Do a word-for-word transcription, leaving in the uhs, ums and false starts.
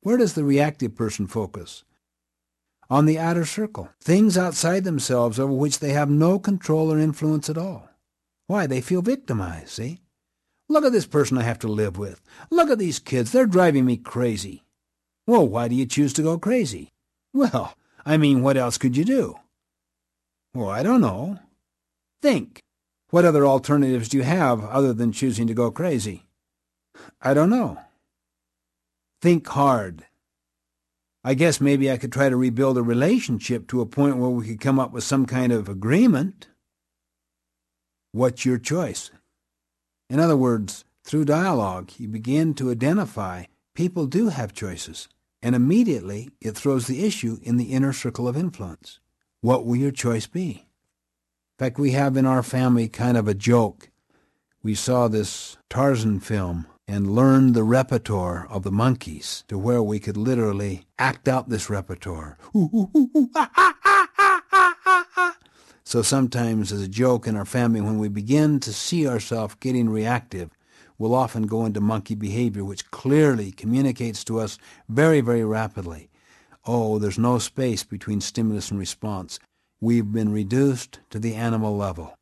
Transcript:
Where does the reactive person focus? On the outer circle, things outside themselves over which they have no control or influence at all. Why? They feel victimized, see? Look at this person I have to live with. Look at these kids. They're driving me crazy. Well, why do you choose to go crazy? Well, I mean, what else could you do? Well, I don't know. Think. What other alternatives do you have other than choosing to go crazy? I don't know. Think hard. I guess maybe I could try to rebuild a relationship to a point where we could come up with some kind of agreement. What's your choice? In other words, through dialogue, you begin to identify people do have choices, and immediately it throws the issue in the inner circle of influence. What will your choice be? In fact, we have in our family kind of a joke. We saw this Tarzan film and learned the repertoire of the monkeys to where we could literally act out this repertoire. So sometimes as a joke in our family, when we begin to see ourselves getting reactive, we'll often go into monkey behavior, which clearly communicates to us very, very rapidly. Oh, there's no space between stimulus and response. We've been reduced to the animal level.